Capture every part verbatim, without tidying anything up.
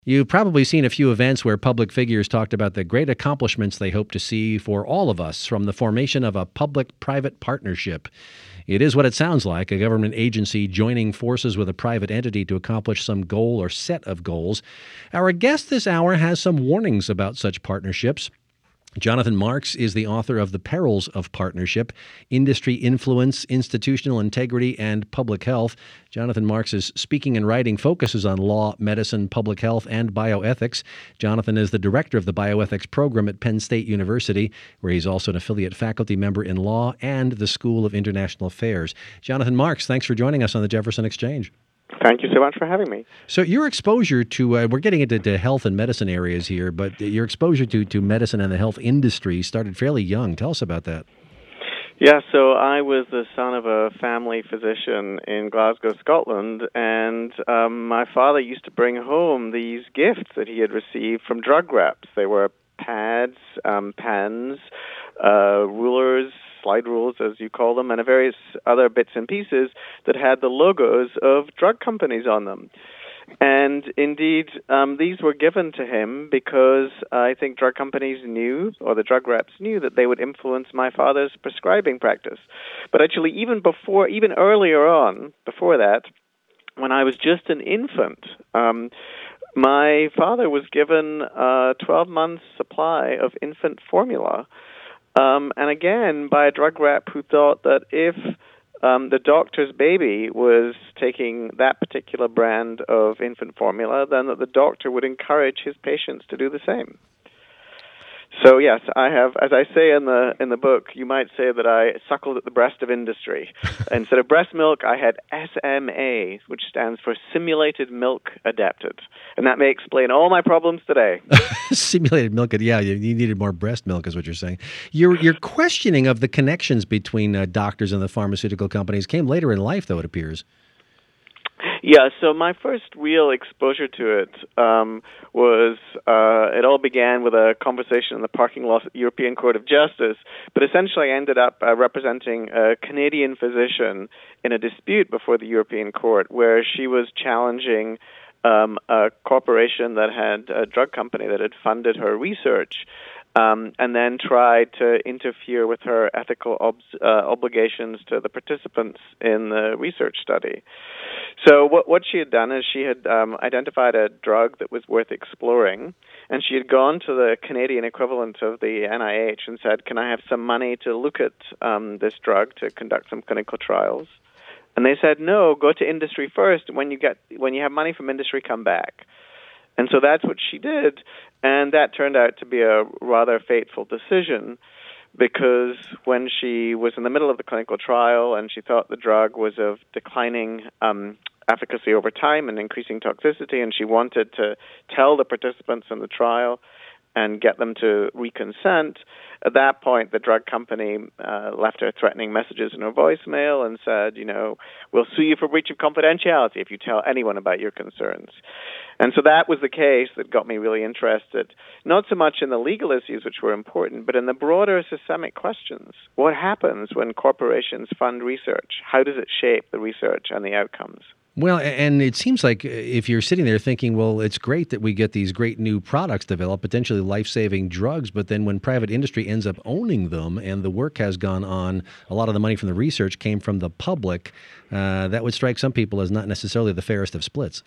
You've probably seen a few events where public figures talked about the great accomplishments they hope to see for all of us from the formation of a public-private partnership. It is what it sounds like, a government agency joining forces with a private entity to accomplish some goal or set of goals. Our guest this hour has some warnings about such partnerships. Jonathan Marks is the author of The Perils of Partnership, Industry Influence, Institutional Integrity, and Public Health. Jonathan Marks' speaking and writing focuses on law, medicine, public health, and bioethics. Jonathan is the director of the bioethics program at Penn State University, where he's also an affiliate faculty member in law and the School of International Affairs. Jonathan Marks, thanks for joining us on the Jefferson Exchange. Thank you so much for having me. So your exposure to, uh, we're getting into to health and medicine areas here, but your exposure to, to medicine and the health industry started fairly young. Tell us about that. Yeah, so I was the son of a family physician in Glasgow, Scotland, and um, my father used to bring home these gifts that he had received from drug reps. They were pads, um, pens, uh, rulers, slide rules, as you call them, and various other bits and pieces that had the logos of drug companies on them. And indeed, um, these were given to him because I think drug companies knew, or the drug reps knew, that they would influence my father's prescribing practice. But actually, even before, even earlier on, before that, when I was just an infant, um, my father was given a twelve month supply of infant formula. Um, and again, by a drug rep who thought that if um, the doctor's baby was taking that particular brand of infant formula, then that the doctor would encourage his patients to do the same. So yes, I have, as I say in the in the book, you might say that I suckled at the breast of industry. Instead of breast milk, I had S M A, which stands for Simulated Milk Adapted. And that may explain all my problems today. Simulated milk, yeah, you, you needed more breast milk is what you're saying. Your, your questioning of the connections between uh, doctors and the pharmaceutical companies came later in life, though, it appears. Yeah, so my first real exposure to it um, was, uh, it all began with a conversation in the parking lot at the European Court of Justice, but essentially I ended up uh, representing a Canadian physician in a dispute before the European Court where she was challenging um, a corporation that had a drug company that had funded her research. Um, and then tried to interfere with her ethical ob- uh, obligations to the participants in the research study. So what, what she had done is she had um, identified a drug that was worth exploring, and she had gone to the Canadian equivalent of the N I H and said, can I have some money to look at um, this drug to conduct some clinical trials? And they said, no, go to industry first. When you get when you have money from industry, come back. And so that's what she did, and that turned out to be a rather fateful decision because when she was in the middle of the clinical trial and she thought the drug was of declining um, efficacy over time and increasing toxicity, and she wanted to tell the participants in the trial and get them to reconsent, at that point the drug company uh, left her threatening messages in her voicemail and said, you know, we'll sue you for breach of confidentiality if you tell anyone about your concerns. And so that was the case that got me really interested, not so much in the legal issues, which were important, but in the broader systemic questions. What happens when corporations fund research? How does it shape the research and the outcomes? Well, and it seems like if you're sitting there thinking, well, it's great that we get these great new products developed, potentially life-saving drugs, but then when private industry ends up owning them and the work has gone on, a lot of the money from the research came from the public, uh, that would strike some people as not necessarily the fairest of splits.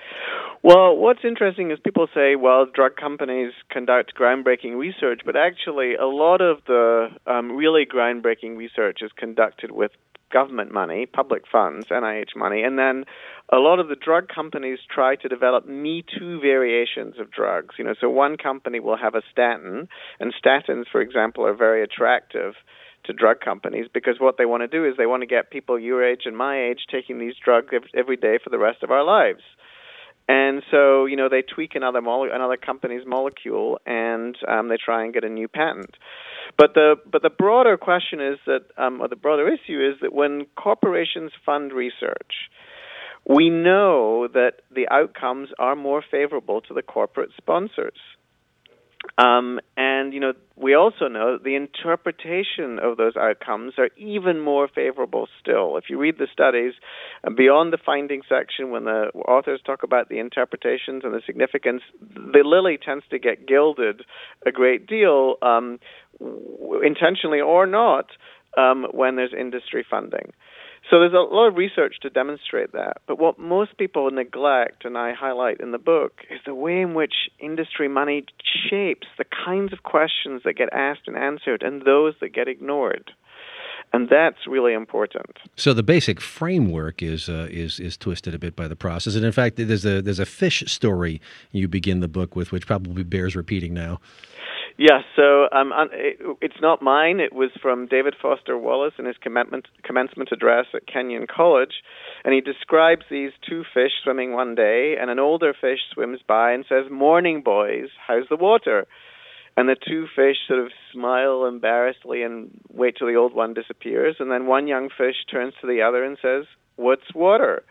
Well, what's interesting is people say, well, drug companies conduct groundbreaking research, but actually a lot of the um, really groundbreaking research is conducted with government money, public funds, N I H money, and then a lot of the drug companies try to develop Me Too variations of drugs. You know, so one company will have a statin, and statins, for example, are very attractive to drug companies because what they want to do is they want to get people your age and my age taking these drugs every day for the rest of our lives. And so, you know, they tweak another mole- another company's molecule, and um, they try and get a new patent. But the but the broader question is that, um, or the broader issue is that when corporations fund research, we know that the outcomes are more favorable to the corporate sponsors. Um, and, you know, we also know that the interpretation of those outcomes are even more favorable still. If you read the studies, uh, beyond the findings section, when the authors talk about the interpretations and the significance, the lily tends to get gilded a great deal, um, w- intentionally or not, um, when there's industry funding. So there's a lot of research to demonstrate that. But what most people neglect, and I highlight in the book, is the way in which industry money shapes the kinds of questions that get asked and answered and those that get ignored. And that's really important. So the basic framework is uh, is is twisted a bit by the process. And in fact, there's a there's a fish story you begin the book with, which probably bears repeating now. Yeah, so um, it, it's not mine. It was from David Foster Wallace in his commencement, commencement address at Kenyon College. And he describes these two fish swimming one day, and an older fish swims by and says, "Morning, boys, how's the water?" And the two fish sort of smile embarrassedly and wait till the old one disappears. And then one young fish turns to the other and says, "What's water?"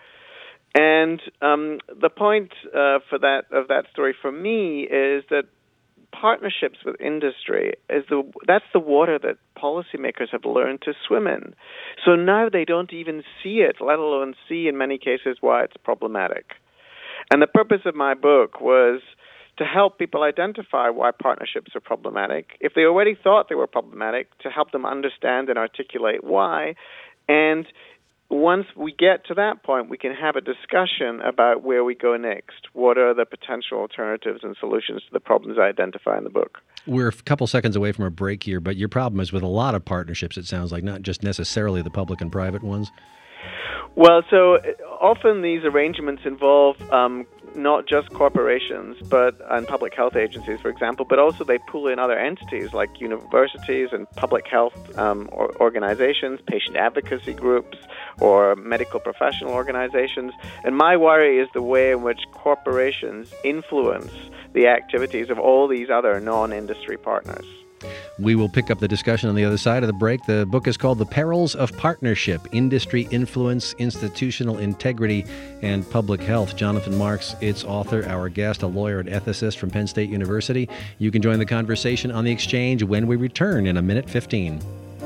And um, the point uh, for that of that story for me is that partnerships with industry is the that's the water that policymakers have learned to swim in. So now they don't even see it, let alone see in many cases why it's problematic. And the purpose of my book was to help people identify why partnerships are problematic. If they already thought they were problematic, to help them understand and articulate why. And once we get to that point, we can have a discussion about where we go next. What are the potential alternatives and solutions to the problems I identify in the book? We're a couple seconds away from a break here, but your problem is with a lot of partnerships, it sounds like, not just necessarily the public and private ones. Well, so often these arrangements involve um, not just corporations but and public health agencies, for example, but also they pull in other entities like universities and public health um, or organizations, patient advocacy groups, or medical professional organizations. And my worry is the way in which corporations influence the activities of all these other non-industry partners. We will pick up the discussion on the other side of the break. The book is called The Perils of Partnership, Industry Influence, Institutional Integrity, and Public Health. Jonathan Marks, its author, our guest, a lawyer and ethicist from Penn State University. You can join the conversation on The Exchange when we return in a minute fifteen.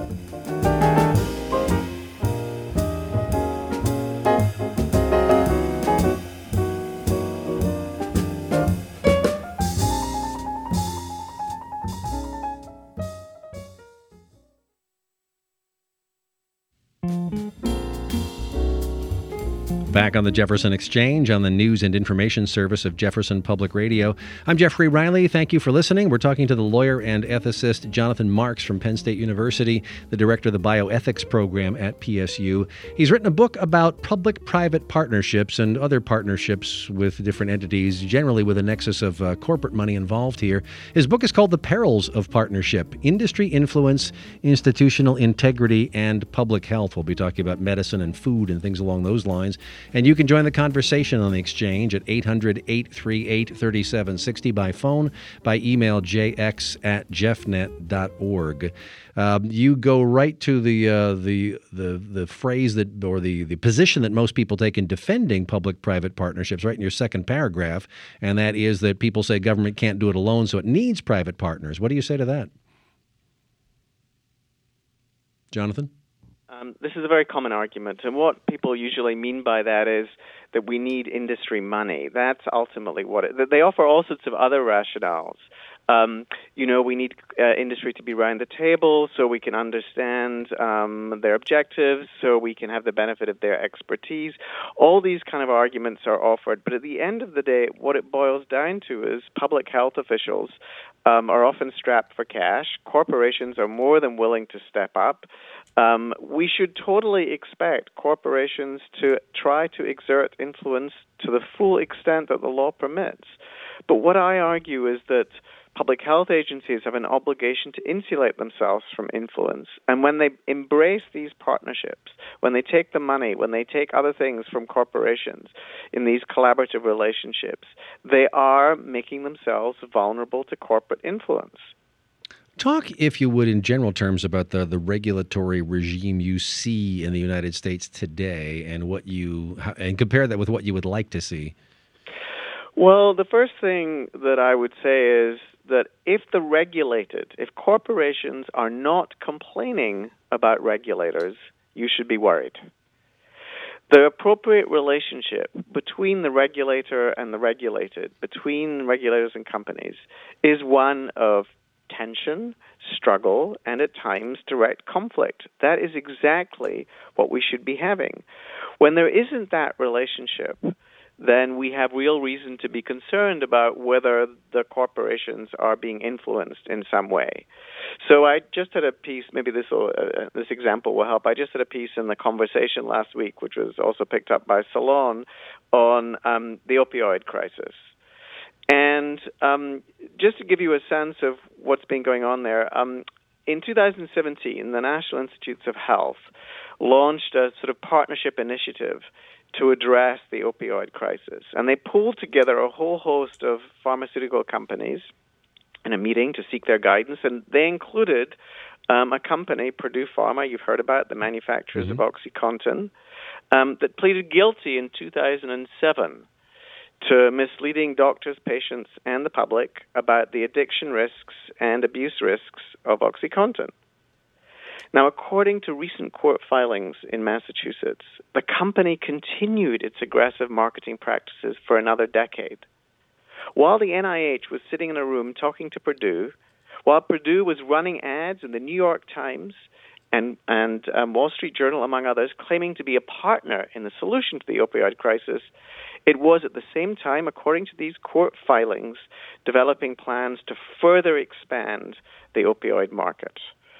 Back on the Jefferson Exchange on the news and information service of Jefferson Public Radio. I'm Jeffrey Riley. Thank you for listening. We're talking to the lawyer and ethicist Jonathan Marks from Penn State University, the director of the bioethics program at P S U. He's written a book about public-private partnerships and other partnerships with different entities, generally with a nexus of uh, corporate money involved here. His book is called The Perils of Partnership, Industry Influence, Institutional Integrity, and Public Health. We'll be talking about medicine and food and things along those lines. And you can join the conversation on the Exchange at eight hundred, eight three eight, three seven six zero by phone, by email jx at jeffnet dot org. Um, you go right to the uh, the the the phrase that or the, the position that most people take in defending public-private partnerships, right in your second paragraph, and that is that people say government can't do it alone, so it needs private partners. What do you say to that, Jonathan? Um, this is a very common argument, and what people usually mean by that is that we need industry money. That's ultimately what it... They offer all sorts of other rationales. Um, you know, we need uh, industry to be around the table so we can understand um, their objectives, so we can have the benefit of their expertise. All these kind of arguments are offered, but at the end of the day, what it boils down to is public health officials um, are often strapped for cash. Corporations are more than willing to step up. Um, we should totally expect corporations to try to exert influence to the full extent that the law permits. But what I argue is that public health agencies have an obligation to insulate themselves from influence. And when they embrace these partnerships, when they take the money, when they take other things from corporations in these collaborative relationships, they are making themselves vulnerable to corporate influence. Talk, if you would, in general terms about the, the regulatory regime you see in the United States today and what you and compare that with what you would like to see. Well, the first thing that I would say is that if the regulated, if corporations are not complaining about regulators, you should be worried. The appropriate relationship between the regulator and the regulated, between regulators and companies, is one of tension, struggle, and at times direct conflict. That is exactly what we should be having. When there isn't that relationship, then we have real reason to be concerned about whether the corporations are being influenced in some way. So I just had a piece, maybe this will, uh, this example will help. I just had a piece in The Conversation last week, which was also picked up by Salon, on um, the opioid crisis. And um, just to give you a sense of what's been going on there, um, in two thousand seventeen, the National Institutes of Health launched a sort of partnership initiative to address the opioid crisis. And they pulled together a whole host of pharmaceutical companies in a meeting to seek their guidance, and they included um, a company, Purdue Pharma, you've heard about, the manufacturers mm-hmm. of OxyContin, um, that pleaded guilty in two thousand seven to misleading doctors, patients, and the public about the addiction risks and abuse risks of OxyContin. Now, according to recent court filings in Massachusetts, the company continued its aggressive marketing practices for another decade. While the N I H was sitting in a room talking to Purdue, while Purdue was running ads in the New York Times and, and um, Wall Street Journal, among others, claiming to be a partner in the solution to the opioid crisis, it was at the same time, according to these court filings, developing plans to further expand the opioid market.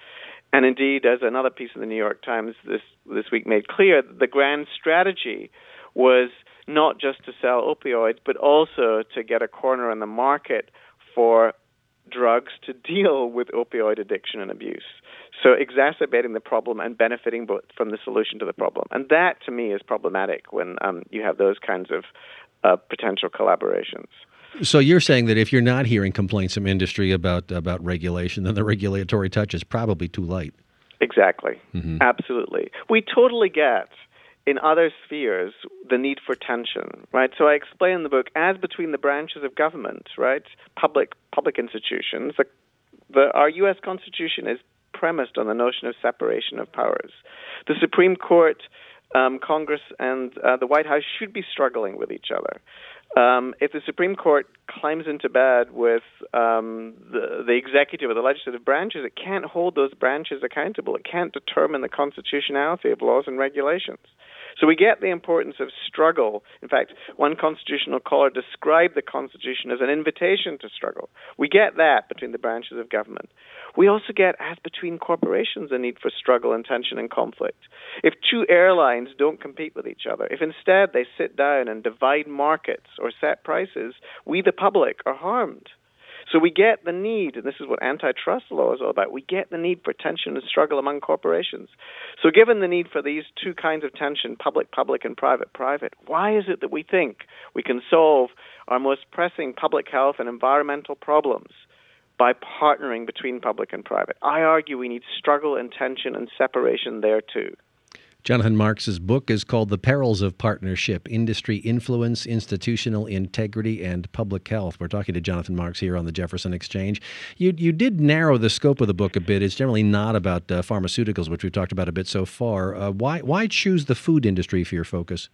And indeed, as another piece in the New York Times this, this week made clear, the grand strategy was not just to sell opioids, but also to get a corner in the market for drugs to deal with opioid addiction and abuse. So exacerbating the problem and benefiting both from the solution to the problem. And that, to me, is problematic when um, you have those kinds of uh, potential collaborations. So you're saying that if you're not hearing complaints from industry about about regulation, then the regulatory touch is probably too light. Exactly. Mm-hmm. Absolutely. We totally get in other spheres the need for tension, right? So I explain in the book, as between the branches of government, right, public public institutions, the, the, our U S Constitution is premised on the notion of separation of powers. The Supreme Court, um, Congress, and uh, the White House should be struggling with each other. Um, if the Supreme Court climbs into bed with um, the, the executive or the legislative branches, it can't hold those branches accountable. It can't determine the constitutionality of laws and regulations. So we get the importance of struggle. In fact, one constitutional scholar described the Constitution as an invitation to struggle. We get that between the branches of government. We also get, as between corporations, a need for struggle and tension and conflict. If two airlines don't compete with each other, if instead they sit down and divide markets or set prices, we, the public, are harmed. So we get the need, and this is what antitrust law is all about, we get the need for tension and struggle among corporations. So given the need for these two kinds of tension, public, public, and private, private, why is it that we think we can solve our most pressing public health and environmental problems by partnering between public and private? I argue we need struggle and tension and separation there too. Jonathan Marks's book is called The Perils of Partnership, Industry Influence, Institutional Integrity, and Public Health. We're talking to Jonathan Marks here on the Jefferson Exchange. You you did narrow the scope of the book a bit. It's generally not about uh, pharmaceuticals, which we've talked about a bit so far. Uh, why why choose the food industry for your focus?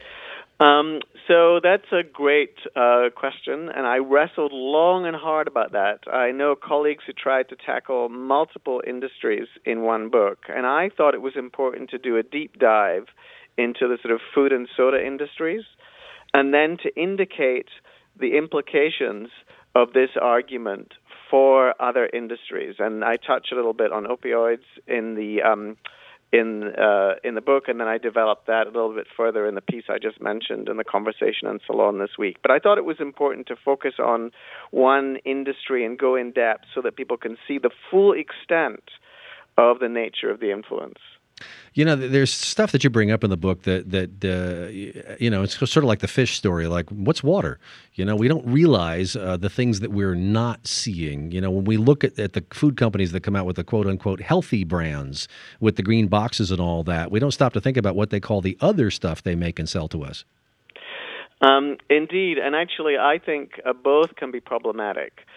Um, so that's a great uh, question, and I wrestled long and hard about that. I know colleagues who tried to tackle multiple industries in one book, and I thought it was important to do a deep dive into the sort of food and soda industries, and then to indicate the implications of this argument for other industries. And I touch a little bit on opioids in the um, in uh, in the book, and then I developed that a little bit further in the piece I just mentioned in the Conversation on Salon this week. But I thought it was important to focus on one industry and go in depth so that people can see the full extent of the nature of the influence. You know, there's stuff that you bring up in the book that, that uh, you know, it's sort of like the fish story, like, what's water? You know, we don't realize uh, the things that we're not seeing. You know, when we look at, at the food companies that come out with the quote-unquote healthy brands with the green boxes and all that, we don't stop to think about what they call the other stuff they make and sell to us. Um, indeed, and actually I think uh, both can be problematic.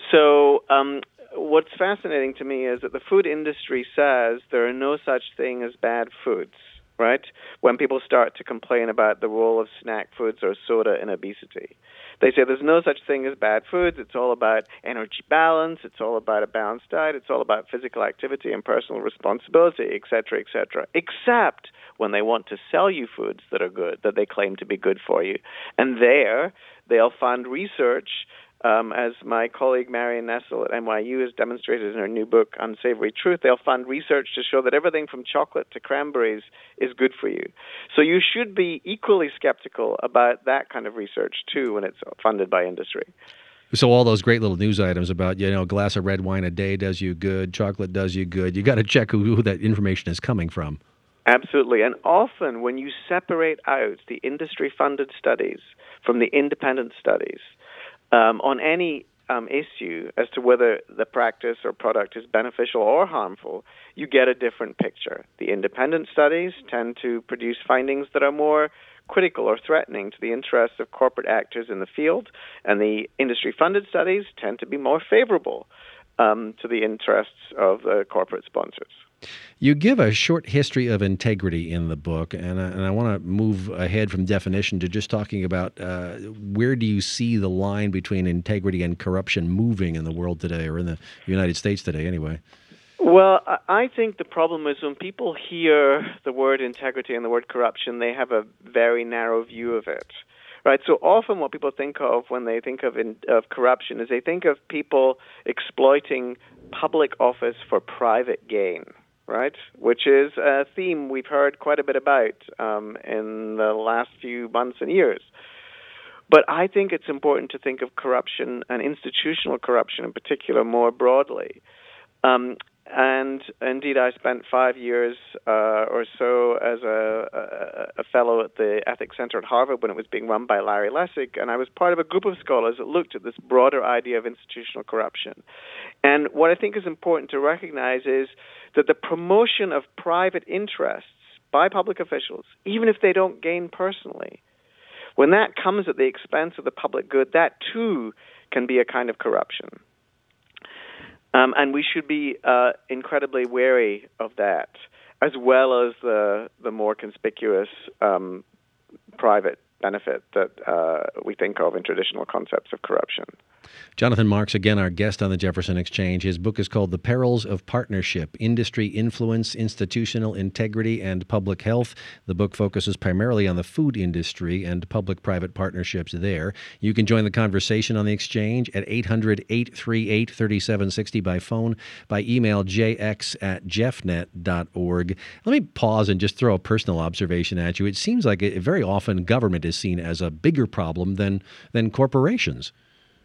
So um, what's fascinating to me is that the food industry says there are no such thing as bad foods, right? When people start to complain about the role of snack foods or soda in obesity. They say there's no such thing as bad foods. It's all about energy balance. It's all about a balanced diet. It's all about physical activity and personal responsibility, et cetera, et cetera, except when they want to sell you foods that are good, that they claim to be good for you. And there, they'll fund research, um, as my colleague Marion Nessel at N Y U has demonstrated in her new book, Unsavory Truth. They'll fund research to show that everything from chocolate to cranberries is good for you. So you should be equally skeptical about that kind of research, too, when it's funded by industry. So all those great little news items about, you know, a glass of red wine a day does you good, chocolate does you good, you got to check who, who that information is coming from. Absolutely. And often when you separate out the industry-funded studies from the independent studies um, on any um, issue as to whether the practice or product is beneficial or harmful, you get a different picture. The independent studies tend to produce findings that are more critical or threatening to the interests of corporate actors in the field, and the industry-funded studies tend to be more favorable um, to the interests of the corporate sponsors. You give a short history of integrity in the book, and I, and I want to move ahead from definition to just talking about uh, where do you see the line between integrity and corruption moving in the world today, or in the United States today anyway? Well, I think the problem is when people hear the word integrity and the word corruption, they have a very narrow view of it. Right, so often what people think of when they think of in, of corruption is they think of people exploiting public office for private gain, right? Which is a theme we've heard quite a bit about um, in the last few months and years. But I think it's important to think of corruption and institutional corruption in particular more broadly. Um, And indeed, I spent five years uh, or so as a, a, a fellow at the Ethics Center at Harvard when it was being run by Larry Lessig, and I was part of a group of scholars that looked at this broader idea of institutional corruption. And what I think is important to recognize is that the promotion of private interests by public officials, even if they don't gain personally, when that comes at the expense of the public good, that too can be a kind of corruption. Um, and we should be uh, incredibly wary of that, as well as the the more conspicuous um, private benefit that uh, we think of in traditional concepts of corruption. Jonathan Marks, again, our guest on the Jefferson Exchange. His book is called The Perils of Partnership, Industry Influence, Institutional Integrity, and Public Health. The book focuses primarily on the food industry and public-private partnerships there. You can join the conversation on the Exchange at eight hundred, eight three eight, three seven six zero by phone, by email jx at jeffnet dot org. Let me pause and just throw a personal observation at you. It seems like it, very often government is seen as a bigger problem than than corporations.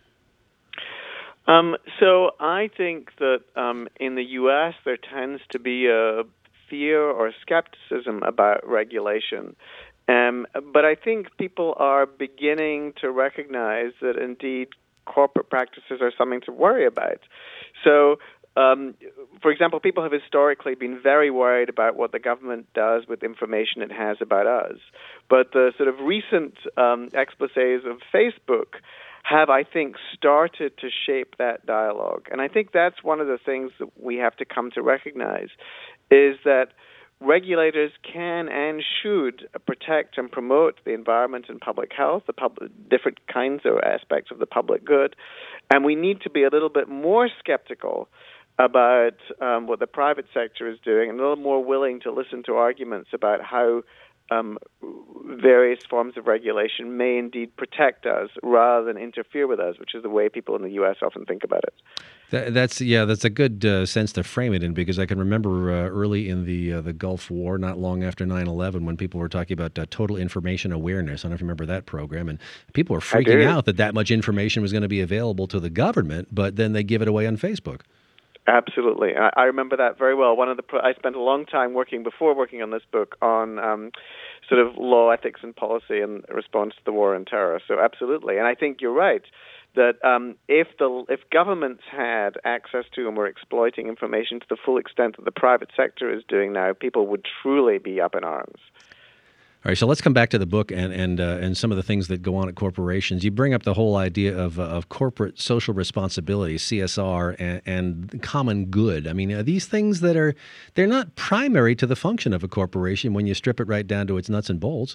Um, so I think that um, in the U S there tends to be a fear or skepticism about regulation. Um, but I think people are beginning to recognize that indeed corporate practices are something to worry about. So, um, for example, people have historically been very worried about what the government does with information it has about us. But the sort of recent um, exposés of Facebook have, I think, started to shape that dialogue. And I think that's one of the things that we have to come to recognize, is that regulators can and should protect and promote the environment and public health, the public, different kinds of aspects of the public good. And we need to be a little bit more skeptical about um, what the private sector is doing, and a little more willing to listen to arguments about how Um, various forms of regulation may indeed protect us rather than interfere with us, which is the way people in the U S often think about it. That, that's yeah, that's a good uh, sense to frame it in, because I can remember uh, early in the uh, the Gulf War, not long after nine eleven, when people were talking about uh, total information awareness. I don't know if you remember that program, and people were freaking out that that much information was going to be available to the government, but then they give it away on Facebook. Absolutely. I, I remember that very well. One of the pro- I spent a long time working, before working on this book, on um, sort of law, ethics, and policy in response to the war on terror. So absolutely. And I think you're right that um, if the if governments had access to and were exploiting information to the full extent that the private sector is doing now, people would truly be up in arms. All right, so let's come back to the book and and uh, and some of the things that go on at corporations. You bring up the whole idea of uh, of corporate social responsibility, C S R, and, and common good. I mean, are these things that are they're not primary to the function of a corporation when you strip it right down to its nuts and bolts?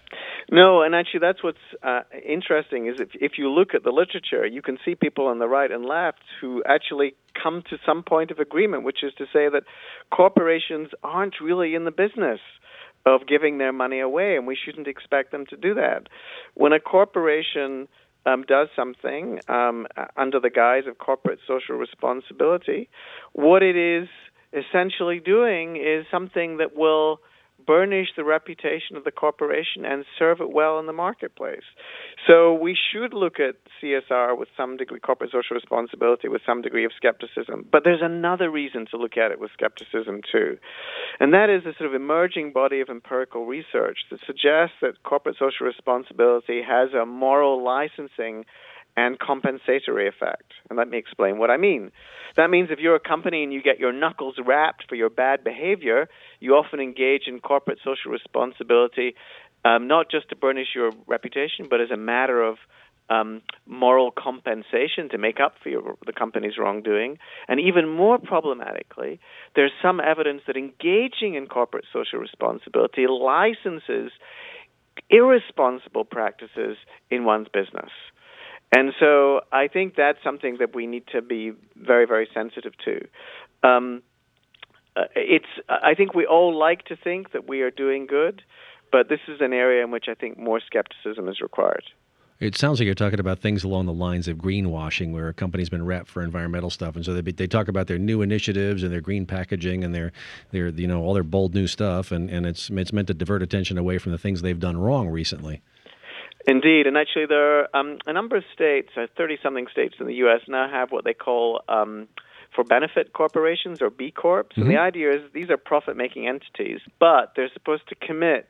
No, and actually that's what's uh, interesting is if if you look at the literature, you can see people on the right and left who actually come to some point of agreement, which is to say that corporations aren't really in the business of giving their money away, and we shouldn't expect them to do that. When a corporation um, does something um, under the guise of corporate social responsibility, what it is essentially doing is something that will burnish the reputation of the corporation and serve it well in the marketplace. So we should look at C S R with some degree, corporate social responsibility, with some degree of skepticism. But there's another reason to look at it with skepticism too, and that is a sort of emerging body of empirical research that suggests that corporate social responsibility has a moral licensing and compensatory effect. And let me explain what I mean. That means if you're a company and you get your knuckles rapped for your bad behavior, you often engage in corporate social responsibility, um, not just to burnish your reputation, but as a matter of um, moral compensation to make up for your, the company's wrongdoing. And even more problematically, there's some evidence that engaging in corporate social responsibility licenses irresponsible practices in one's business. And so I think that's something that we need to be very, very sensitive to. Um, uh, it's. I think we all like to think that we are doing good, but this is an area in which I think more skepticism is required. It sounds like you're talking about things along the lines of greenwashing, where a company's been wrapped for environmental stuff, and so they they talk about their new initiatives and their green packaging and their their you know all their bold new stuff, and, and it's it's meant to divert attention away from the things they've done wrong recently. Indeed, and actually there are um, a number of states, uh, thirty-something states in the U S now have what they call um, for-benefit corporations, or B Corps. Mm-hmm. And the idea is these are profit-making entities, but they're supposed to commit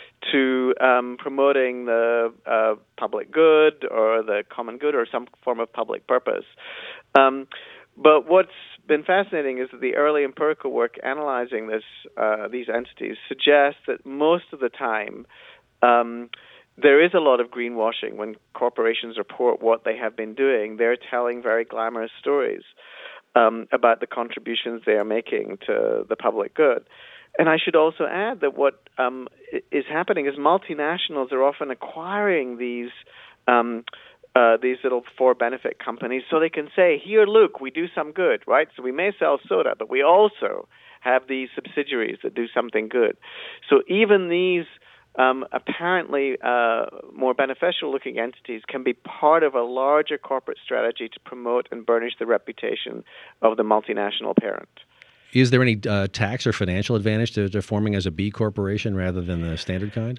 to um, promoting the uh, public good or the common good or some form of public purpose. Um, but what's been fascinating is that the early empirical work analyzing this uh, these entities suggests that most of the time um, there is a lot of greenwashing. When corporations report what they have been doing, they're telling very glamorous stories um, about the contributions they are making to the public good. And I should also add that what um, is happening is multinationals are often acquiring these um, uh, these little for-benefit companies so they can say, here, look, we do some good, right? So we may sell soda, but we also have these subsidiaries that do something good. So even these Um, apparently uh, more beneficial-looking entities can be part of a larger corporate strategy to promote and burnish the reputation of the multinational parent. Is there any uh, tax or financial advantage to, to forming as a B corporation rather than the standard kind?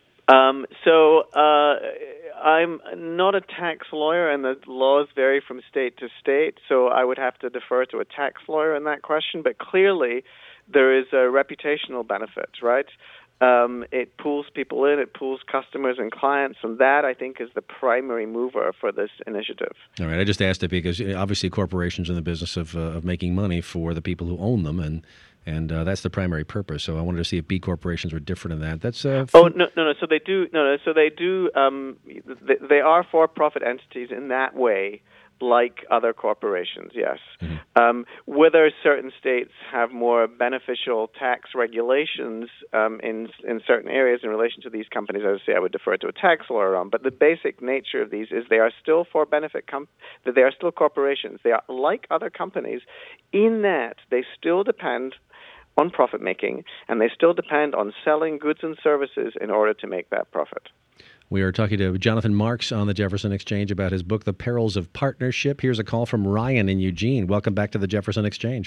Um, so uh, I'm not a tax lawyer, and the laws vary from state to state, so I would have to defer to a tax lawyer in that question. But clearly there is a reputational benefit, right? Um, it pulls people in, it pulls customers and clients, and that, I think, is the primary mover for this initiative. All right, I just asked it because obviously corporations are in the business of, uh, of making money for the people who own them, and and uh, that's the primary purpose. So I wanted to see if B corporations were different in that. That's uh, oh no no no. So they do no no. So they do. Um, they, they are for-profit entities in that way, like other corporations, yes. Mm-hmm. Um, whether certain states have more beneficial tax regulations um, in in certain areas in relation to these companies, as I say, I would defer to a tax lawyer on. But the basic nature of these is they are still for benefit com- that they are still corporations. They are like other companies in that they still depend on profit making, and they still depend on selling goods and services in order to make that profit. We are talking to Jonathan Marks on the Jefferson Exchange about his book, The Perils of Partnership. Here's a call from Ryan in Eugene. Welcome back to the Jefferson Exchange.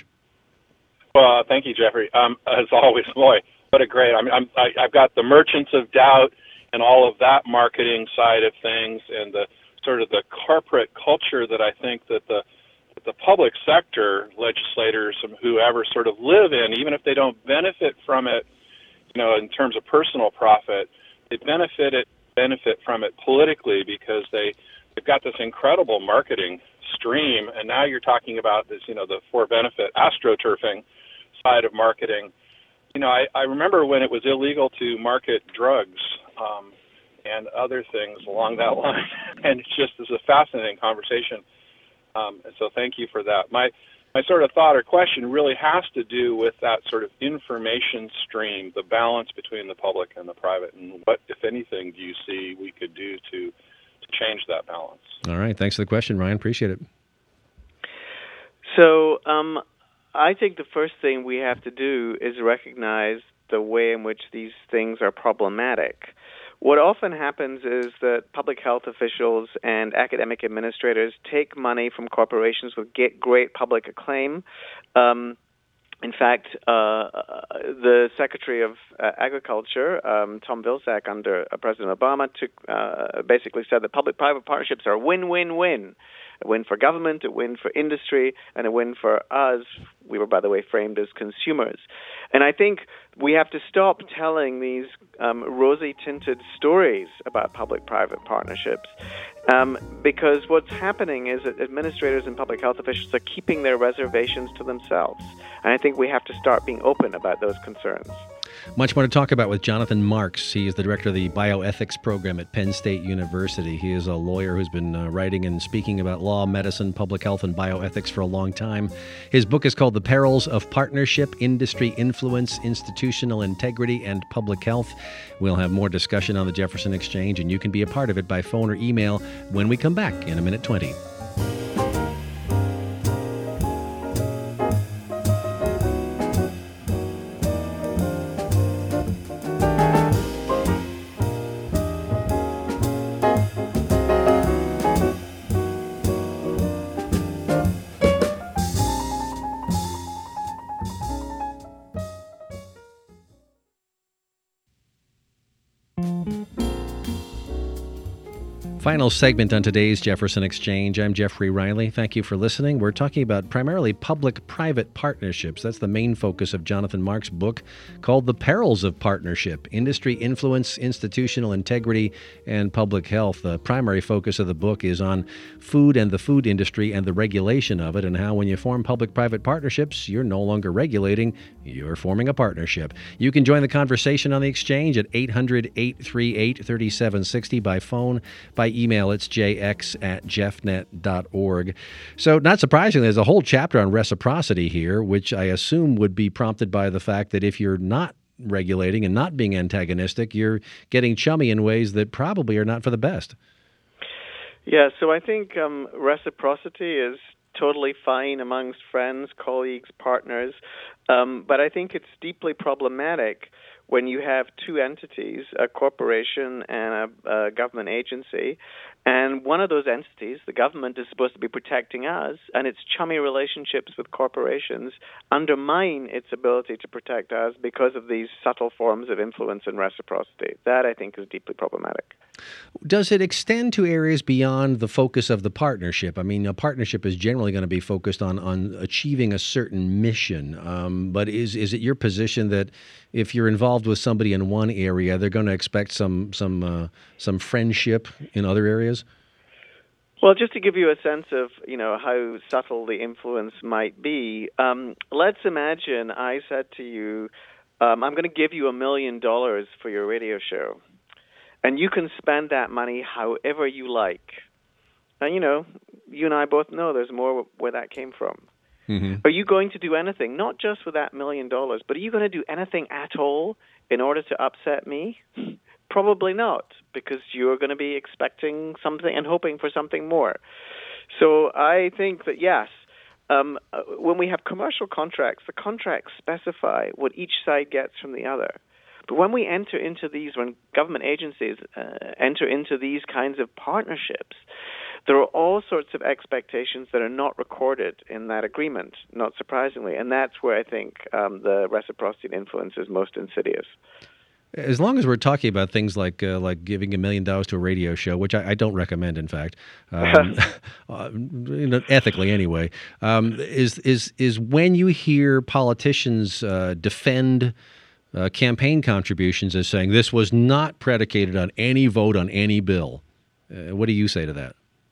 Well, thank you, Jeffrey. Um, as always, boy, what a great, I mean, I'm, I, I've got the Merchants of Doubt and all of that marketing side of things, and the sort of the corporate culture that I think that the that the public sector legislators and whoever sort of live in, even if they don't benefit from it, you know, in terms of personal profit, they benefit it benefit from it politically because they, they've got this incredible marketing stream, and now you're talking about this, you know, the for-benefit astroturfing side of marketing. you know, I, I remember when it was illegal to market drugs um, and other things along that line, and it's just it's a fascinating conversation. Um, and so thank you for that. My my sort of thought or question really has to do with that sort of information stream, the balance between the public and the private, and what, if anything, do you see we could do to to change that balance? All right. Thanks for the question, Ryan. Appreciate it. So um, I think the first thing we have to do is recognize the way in which these things are problematic. What often happens is that public health officials and academic administrators take money from corporations with great public acclaim. Um, in fact, uh, the Secretary of uh, Agriculture, um, Tom Vilsack, under uh, President Obama, took, uh, basically said that public-private partnerships are a win-win-win. A win for government, a win for industry, and a win for us. We were, by the way, framed as consumers. And I think we have to stop telling these um, rosy-tinted stories about public-private partnerships um, because what's happening is that administrators and public health officials are keeping their reservations to themselves. And I think we have to start being open about those concerns. Much more to talk about with Jonathan Marks. He is the director of the bioethics program at Penn State University. He is a lawyer who's been uh, writing and speaking about law, medicine, public health, and bioethics for a long time. His book is called The Perils of Partnership, Industry Influence, Institutional Integrity, and Public Health. We'll have more discussion on the Jefferson Exchange, and you can be a part of it by phone or email when we come back in a minute twenty. Final segment on today's Jefferson Exchange. I'm Jeffrey Riley. Thank you for listening. We're talking about primarily public-private partnerships. That's the main focus of Jonathan Marks' book called The Perils of Partnership, Industry Influence, Institutional Integrity, and Public Health. The primary focus of the book is on food and the food industry and the regulation of it, and how when you form public-private partnerships, you're no longer regulating, you're forming a partnership. You can join the conversation on the Exchange at eight hundred, eight three eight, three seven six zero by phone, by email. It's j x at jeffnet dot org. So not surprisingly, there's a whole chapter on reciprocity here, which I assume would be prompted by the fact that if you're not regulating and not being antagonistic, you're getting chummy in ways that probably are not for the best. Yeah, so I think um, reciprocity is totally fine amongst friends, colleagues, partners, um, but I think it's deeply problematic when you have two entities, a corporation and a, a government agency, and one of those entities, the government, is supposed to be protecting us, and its chummy relationships with corporations undermine its ability to protect us because of these subtle forms of influence and reciprocity. That, I think, is deeply problematic. Does it extend to areas beyond the focus of the partnership? I mean, a partnership is generally going to be focused on, on achieving a certain mission, um, but is is it your position that if you're involved with somebody in one area, they're going to expect some some uh, some friendship in other areas? Well, just to give you a sense of, you know, how subtle the influence might be, um, let's imagine I said to you, um, I'm going to give you a million dollars for your radio show, and you can spend that money however you like. And, you know, you and I both know there's more where that came from. Mm-hmm. Are you going to do anything, not just with that million dollars, but are you going to do anything at all in order to upset me? Probably not, because you're going to be expecting something and hoping for something more. So I think that, yes, um, when we have commercial contracts, the contracts specify what each side gets from the other. But when we enter into these, when government agencies uh, enter into these kinds of partnerships, there are all sorts of expectations that are not recorded in that agreement, not surprisingly. And that's where I think um, the reciprocity and influence is most insidious. As long as we're talking about things like uh, like giving a million dollars to a radio show, which I, I don't recommend, in fact, um, uh, you know, ethically anyway, um, is is is when you hear politicians uh, defend uh, campaign contributions as saying this was not predicated on any vote on any bill. Uh, what do you say to that?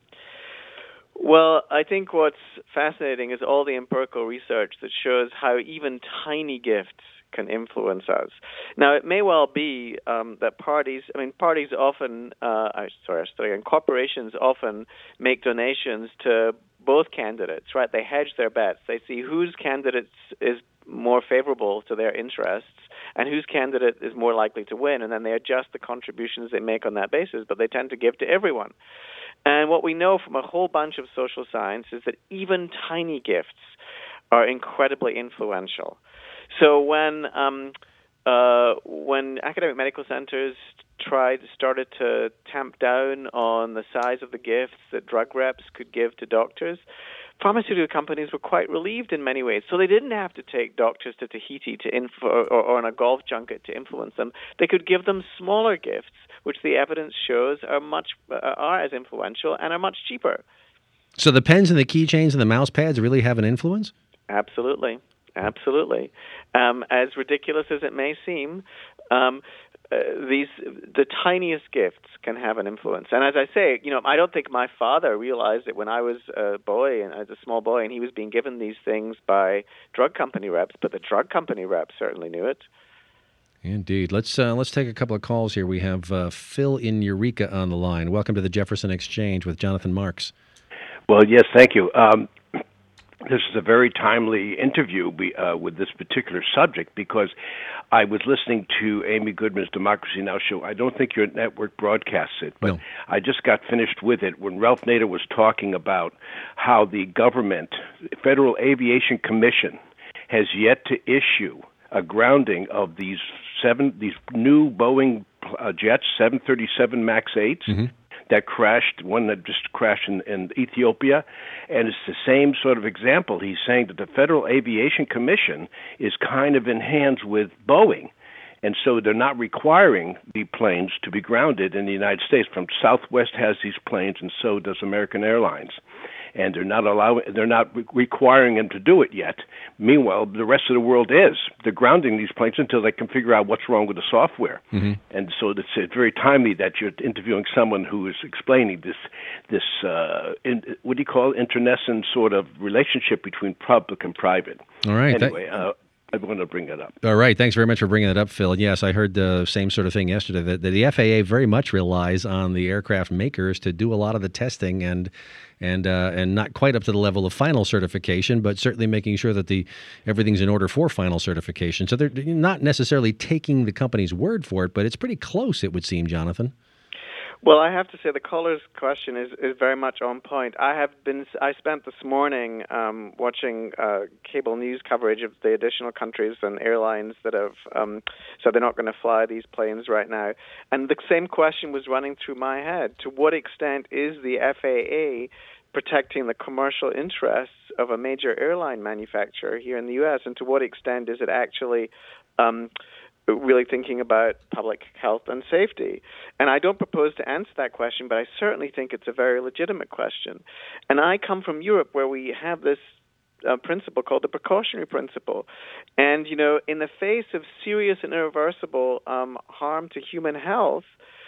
Well, I think what's fascinating is all the empirical research that shows how even tiny gifts can influence us. Now, it may well be um, that parties, I mean, parties often, uh, I, sorry, I started again, corporations often make donations to both candidates, right? They hedge their bets. They see whose candidate is more favorable to their interests and whose candidate is more likely to win, and then they adjust the contributions they make on that basis, but they tend to give to everyone. And what we know from a whole bunch of social science is that even tiny gifts are incredibly influential. So when um, uh, when academic medical centers tried started to tamp down on the size of the gifts that drug reps could give to doctors, pharmaceutical companies were quite relieved in many ways. So they didn't have to take doctors to Tahiti to info, or, or on a golf junket to influence them. They could give them smaller gifts, which the evidence shows are much uh, are as influential and are much cheaper. So the pens and the keychains and the mouse pads really have an influence? Absolutely, absolutely. Um, as ridiculous as it may seem, um, Uh, these the tiniest gifts can have an influence. And as I say, you know, I don't think my father realized it when I was a boy and as a small boy, and he was being given these things by drug company reps. But the drug company reps certainly knew it. Indeed. Let's uh, let's take a couple of calls here. We have uh, Phil in Eureka on the line. Welcome to the Jefferson Exchange with Jonathan Marks. Well, yes, thank you. Um, This is a very timely interview uh, with this particular subject because I was listening to Amy Goodman's Democracy Now! Show. I don't think your network broadcasts it, but no. I just got finished with it when Ralph Nader was talking about how the government, Federal Aviation Commission, has yet to issue a grounding of these seven, these new Boeing uh, jets, seven thirty-seven MAX eights. Mm-hmm. That crashed, one that just crashed in, in Ethiopia, and it's the same sort of example. He's saying that the Federal Aviation Commission is kind of in hands with Boeing, and so they're not requiring the planes to be grounded in the United States. From Southwest has these planes, and so does American Airlines, and they're not allowing, they're not re- requiring them to do it yet. Meanwhile, the rest of the world is. They're grounding these planes until they can figure out what's wrong with the software. Mm-hmm. And so it's, it's very timely that you're interviewing someone who is explaining this, this uh, in, what do you call it, internecine sort of relationship between public and private. All right. Anyway, uh, I want to bring that up. All right. Thanks very much for bringing that up, Phil. Yes, I heard the same sort of thing yesterday, that the F A A very much relies on the aircraft makers to do a lot of the testing and and uh, and not quite up to the level of final certification, but certainly making sure that the everything's in order for final certification. So they're not necessarily taking the company's word for it, but it's pretty close, it would seem, Jonathan. Well, I have to say the caller's question is, is very much on point. I have been I spent this morning um, watching uh, cable news coverage of the additional countries and airlines that have um, said they're not going to fly these planes right now. And the same question was running through my head. To what extent is the F A A protecting the commercial interests of a major airline manufacturer here in the U S, and to what extent is it actually um, really thinking about public health and safety? And I don't propose to answer that question, but I certainly think it's a very legitimate question. And I come from Europe, where we have this uh, principle called the precautionary principle. And, you know, in the face of serious and irreversible um, harm to human health,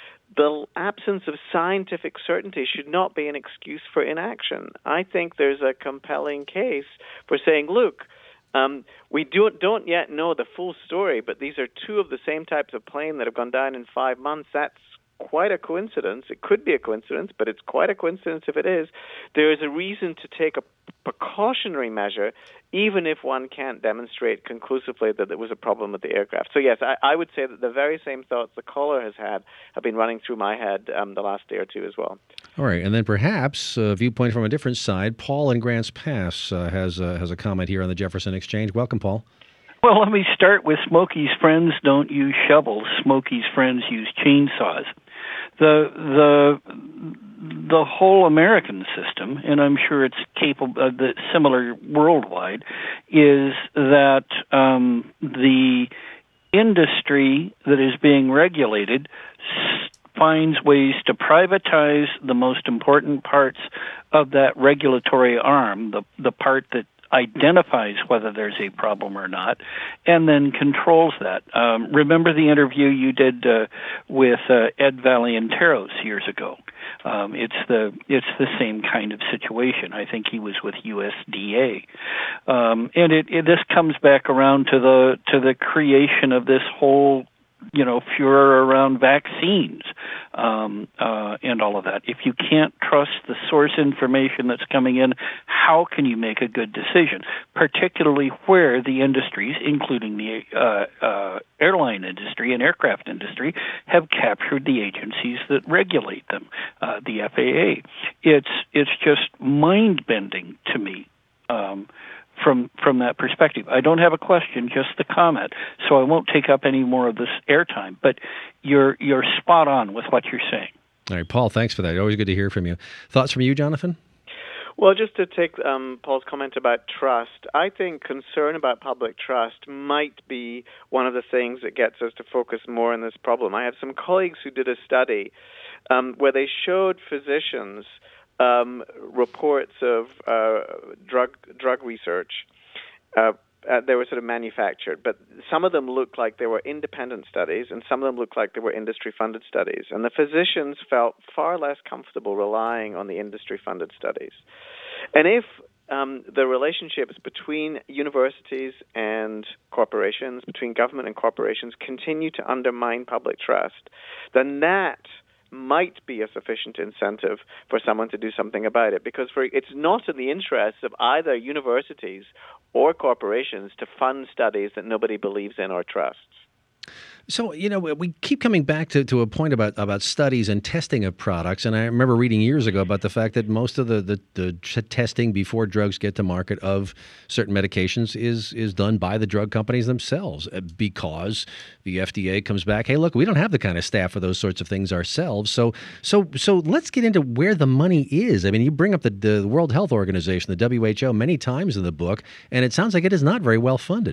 the absence of scientific certainty should not be an excuse for inaction. I think there's a compelling case for saying, look, Um, we do, don't yet know the full story, but these are two of the same types of plane that have gone down in five months. That's quite a coincidence. It could be a coincidence, but it's quite a coincidence if it is. There is a reason to take a precautionary measure, even if one can't demonstrate conclusively that there was a problem with the aircraft. So, yes, I, I would say that the very same thoughts the caller has had have been running through my head um, the last day or two as well. All right, and then perhaps a viewpoint from a different side. Paul in Grants Pass uh, has, uh, has a comment here on the Jefferson Exchange. Welcome, Paul. Well, let me start with Smokey's friends don't use shovels. Smokey's friends use chainsaws. The the the whole American system, and I'm sure it's capable, uh, the similar worldwide, is that um, the industry that is being regulated finds ways to privatize the most important parts of that regulatory arm, the the part that identifies whether there's a problem or not, and then controls that. Um, remember the interview you did uh, with uh, Ed Valienteros years ago? Um, it's the it's the same kind of situation. I think he was with U S D A, um, and it, it this comes back around to the to the creation of this whole, you know, furor around vaccines um, uh, and all of that. If you can't trust the source information that's coming in, how can you make a good decision? Particularly where the industries, including the uh, uh, airline industry and aircraft industry, have captured the agencies that regulate them, uh, the F A A. It's it's just mind-bending to me. Um, From from that perspective, I don't have a question, just the comment. So I won't take up any more of this airtime. But you're you're spot on with what you're saying. All right, Paul. Thanks for that. Always good to hear from you. Thoughts from you, Jonathan? Well, just to take um, Paul's comment about trust, I think concern about public trust might be one of the things that gets us to focus more on this problem. I have some colleagues who did a study um, where they showed physicians Um, reports of uh, drug drug research. Uh, uh, they were sort of manufactured, but some of them looked like they were independent studies, and some of them looked like they were industry-funded studies. And the physicians felt far less comfortable relying on the industry-funded studies. And if um, the relationships between universities and corporations, between government and corporations, continue to undermine public trust, then that might be a sufficient incentive for someone to do something about it, because for, it's not in the interests of either universities or corporations to fund studies that nobody believes in or trusts. So, you know, we keep coming back to, to a point about, about studies and testing of products. And I remember reading years ago about the fact that most of the, the, the testing before drugs get to market of certain medications is is done by the drug companies themselves, because the F D A comes back, hey, look, we don't have the kind of staff for those sorts of things ourselves. So so so let's get into where the money is. I mean, you bring up the, the World Health Organization, the W H O, many times in the book, and it sounds like it is not very well funded.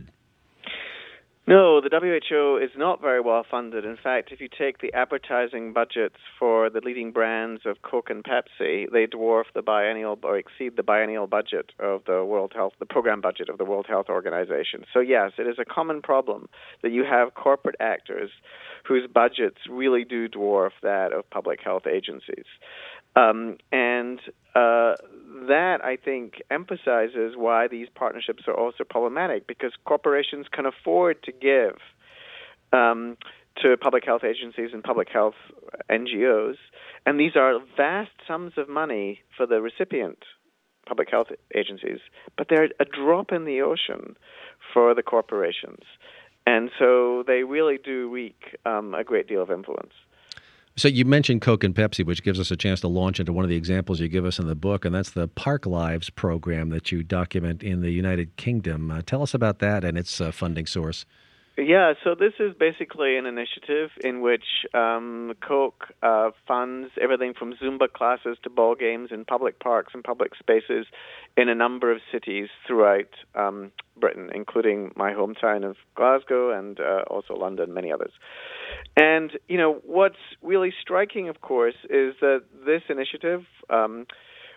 No, the W H O is not very well funded. In fact, if you take the advertising budgets for the leading brands of Coke and Pepsi, they dwarf the biennial or exceed the biennial budget of the World Health, the program budget of the World Health Organization. So yes, it is a common problem that you have corporate actors whose budgets really do dwarf that of public health agencies. Um, and uh, that, I think, emphasizes why these partnerships are also problematic, because corporations can afford to give um, to public health agencies and public health N G Os, and these are vast sums of money for the recipient public health agencies, but they're a drop in the ocean for the corporations. And so they really do wreak um, a great deal of influence. So you mentioned Coke and Pepsi, which gives us a chance to launch into one of the examples you give us in the book, and that's the Park Lives program that you document in the United Kingdom. Uh, tell us about that and its uh, funding source. Yeah, so this is basically an initiative in which um, Coke uh, funds everything from Zumba classes to ball games in public parks and public spaces in a number of cities throughout um, Britain, including my hometown of Glasgow and uh, also London, many others. And, you know, what's really striking, of course, is that this initiative, um,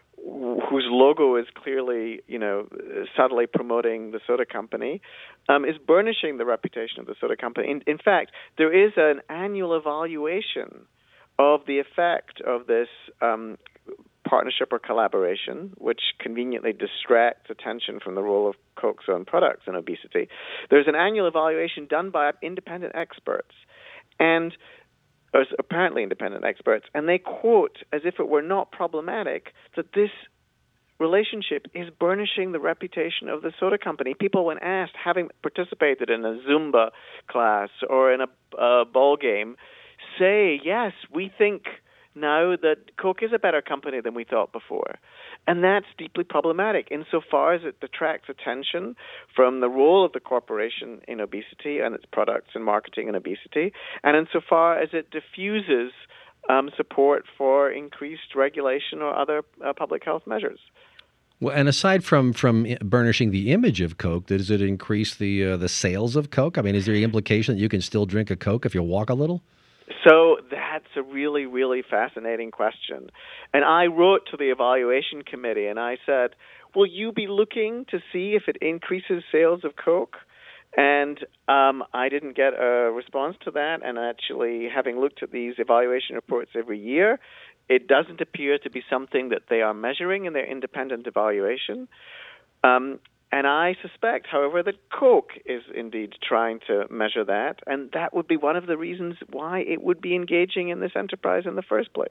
whose logo is clearly, you know, subtly promoting the soda company, um, is burnishing the reputation of the soda company. In, in fact, there is an annual evaluation of the effect of this um, partnership or collaboration, which conveniently distracts attention from the role of Coke's own products in obesity. There's an annual evaluation done by independent experts, and or apparently independent experts, and they quote, as if it were not problematic, that this relationship is burnishing the reputation of the soda company. People, when asked, having participated in a Zumba class or in a uh, ball game, say, yes, we think now that Coke is a better company than we thought before. And that's deeply problematic insofar as it detracts attention from the role of the corporation in obesity and its products and marketing in obesity, and insofar as it diffuses um, support for increased regulation or other uh, public health measures. Well, and aside from, from burnishing the image of Coke, does it increase the uh, the sales of Coke? I mean, is there any implication that you can still drink a Coke if you walk a little? So that's a really, really fascinating question. And I wrote to the evaluation committee and I said, will you be looking to see if it increases sales of Coke? And um, I didn't get a response to that. And actually, having looked at these evaluation reports every year, it doesn't appear to be something that they are measuring in their independent evaluation. Um, and I suspect, however, that Coke is indeed trying to measure that, and that would be one of the reasons why it would be engaging in this enterprise in the first place.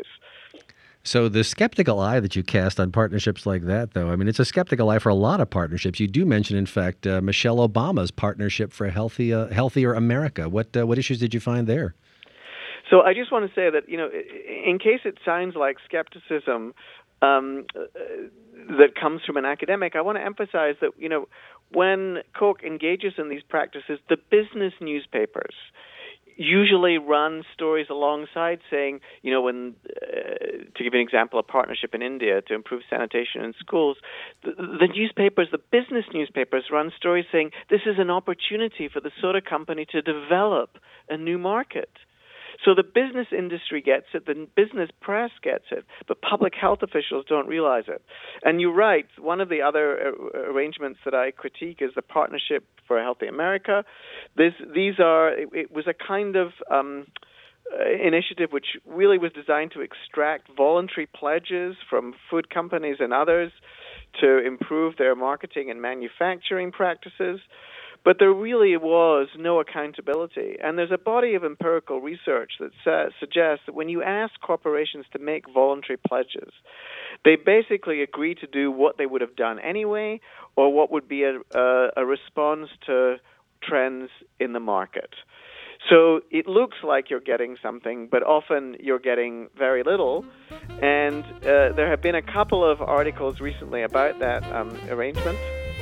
So the skeptical eye that you cast on partnerships like that, though, I mean, it's a skeptical eye for a lot of partnerships. You do mention, in fact, uh, Michelle Obama's partnership for a healthy, uh, healthier America. What uh, what issues did you find there? So I just want to say that, you know, in case it sounds like skepticism um, uh, that comes from an academic, I want to emphasize that, you know, when Coke engages in these practices, the business newspapers usually run stories alongside saying, you know, when, uh, to give you an example, a partnership in India to improve sanitation in schools, the, the newspapers, the business newspapers run stories saying this is an opportunity for the soda company to develop a new market. So the business industry gets it, the business press gets it, but public health officials don't realize it. And you're right, one of the other uh, arrangements that I critique is the Partnership for a Healthy America. This, these are, it, it was a kind of um, uh, initiative which really was designed to extract voluntary pledges from food companies and others to improve their marketing and manufacturing practices. But there really was no accountability. And there's a body of empirical research that sa- suggests that when you ask corporations to make voluntary pledges, they basically agree to do what they would have done anyway, or what would be a, a, a response to trends in the market. So it looks like you're getting something, but often you're getting very little. And uh, there have been a couple of articles recently about that um, arrangement.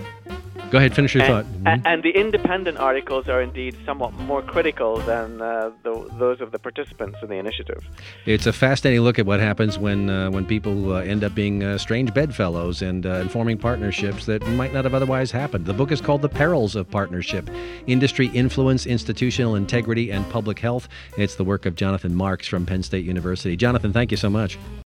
Go ahead, finish your and, thought. Mm-hmm. And the independent articles are indeed somewhat more critical than uh, the, those of the participants in the initiative. It's a fascinating look at what happens when uh, when people uh, end up being uh, strange bedfellows and, uh, and forming partnerships that might not have otherwise happened. The book is called The Perils of Partnership: Industry Influence, Institutional Integrity, and Public Health. It's the work of Jonathan Marks from Penn State University. Jonathan, thank you so much.